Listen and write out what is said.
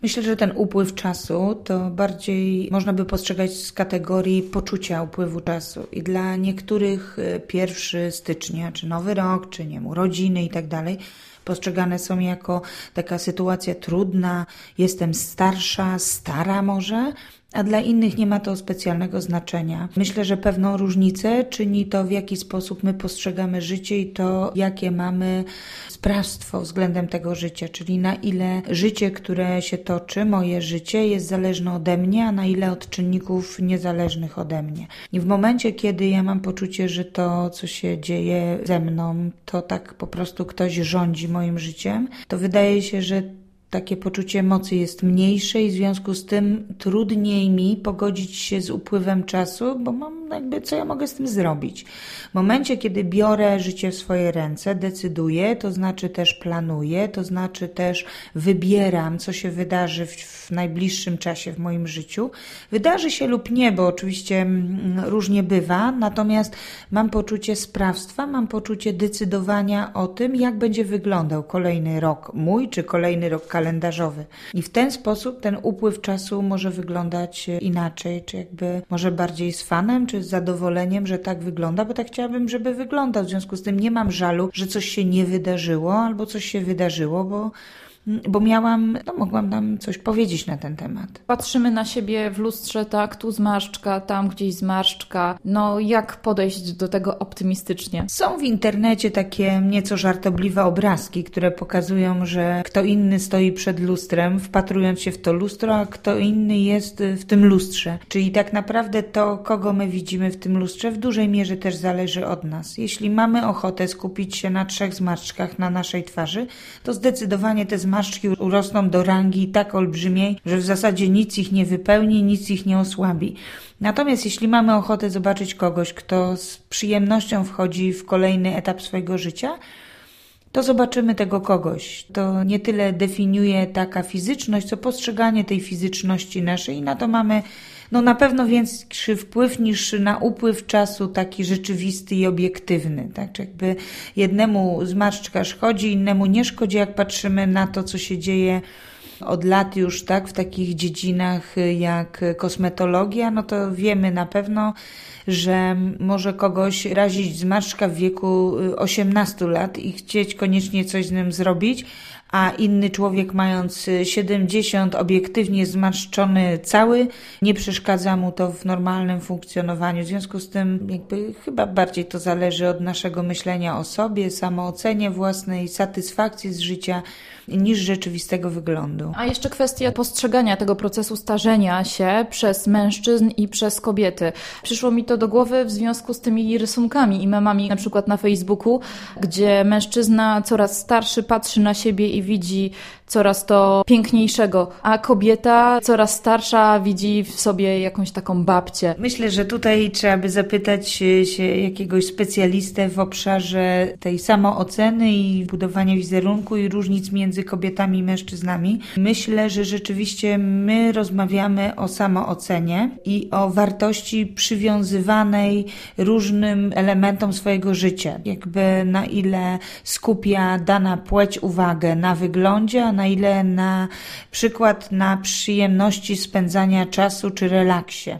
Myślę, że ten upływ czasu to bardziej można by postrzegać z kategorii poczucia upływu czasu. I dla niektórych 1 stycznia, czy Nowy Rok, czy nie wiem, urodziny i tak dalej, postrzegane są jako taka sytuacja trudna, jestem starsza, stara może, a dla innych nie ma to specjalnego znaczenia. Myślę, że pewną różnicę czyni to, w jaki sposób my postrzegamy życie i to, jakie mamy sprawstwo względem tego życia, czyli na ile życie, które się toczy, moje życie, jest zależne ode mnie, a na ile od czynników niezależnych ode mnie. I w momencie, kiedy ja mam poczucie, że to, co się dzieje ze mną, to tak po prostu ktoś rządzi moim życiem, to wydaje się, że takie poczucie mocy jest mniejsze i w związku z tym trudniej mi pogodzić się z upływem czasu, bo mam co ja mogę z tym zrobić. W momencie, kiedy biorę życie w swoje ręce, decyduję, to znaczy też planuję, to znaczy też wybieram, co się wydarzy w najbliższym czasie w moim życiu. Wydarzy się lub nie, bo oczywiście różnie bywa, natomiast mam poczucie sprawstwa, mam poczucie decydowania o tym, jak będzie wyglądał kolejny rok mój, czy kolejny rok kalendarzowy. I w ten sposób ten upływ czasu może wyglądać inaczej, czy jakby może bardziej z fanem, czy z zadowoleniem, że tak wygląda, bo tak chciałabym, żeby wyglądał. W związku z tym nie mam żalu, że coś się nie wydarzyło, albo coś się wydarzyło, bo mogłam nam coś powiedzieć na ten temat. Patrzymy na siebie w lustrze, tak, tu zmarszczka, tam gdzieś zmarszczka. Jak podejść do tego optymistycznie? Są w internecie takie nieco żartobliwe obrazki, które pokazują, że kto inny stoi przed lustrem, wpatrując się w to lustro, a kto inny jest w tym lustrze. Czyli tak naprawdę to, kogo my widzimy w tym lustrze, w dużej mierze też zależy od nas. Jeśli mamy ochotę skupić się na 3 zmarszczkach na naszej twarzy, to zdecydowanie te zmarszczki urosną do rangi tak olbrzymiej, że w zasadzie nic ich nie wypełni, nic ich nie osłabi. Natomiast jeśli mamy ochotę zobaczyć kogoś, kto z przyjemnością wchodzi w kolejny etap swojego życia, to zobaczymy tego kogoś. To nie tyle definiuje taka fizyczność, co postrzeganie tej fizyczności naszej i na to mamy na pewno większy wpływ niż na upływ czasu taki rzeczywisty i obiektywny. Tak? Jakby jednemu zmarszczka szkodzi, innemu nie szkodzi, jak patrzymy na to, co się dzieje od lat już tak w takich dziedzinach jak kosmetologia, to wiemy na pewno, że może kogoś razić zmarszczka w wieku 18 lat i chcieć koniecznie coś z nim zrobić, a inny człowiek mając 70 obiektywnie zmarszczony cały, nie przeszkadza mu to w normalnym funkcjonowaniu. W związku z tym chyba bardziej to zależy od naszego myślenia o sobie, samoocenie własnej, satysfakcji z życia niż rzeczywistego wyglądu. A jeszcze kwestia postrzegania tego procesu starzenia się przez mężczyzn i przez kobiety. Przyszło mi to do głowy w związku z tymi rysunkami i memami, na przykład na Facebooku, gdzie mężczyzna coraz starszy patrzy na siebie i widzi coraz to piękniejszego, a kobieta coraz starsza widzi w sobie jakąś taką babcię. Myślę, że tutaj trzeba by zapytać się jakiegoś specjalistę w obszarze tej samooceny i budowania wizerunku i różnic między kobietami i mężczyznami. Myślę, że rzeczywiście my rozmawiamy o samoocenie i o wartości przywiązywanej różnym elementom swojego życia. Na ile skupia dana płeć uwagę na wyglądzie, a na ile na przykład na przyjemności spędzania czasu czy relaksie.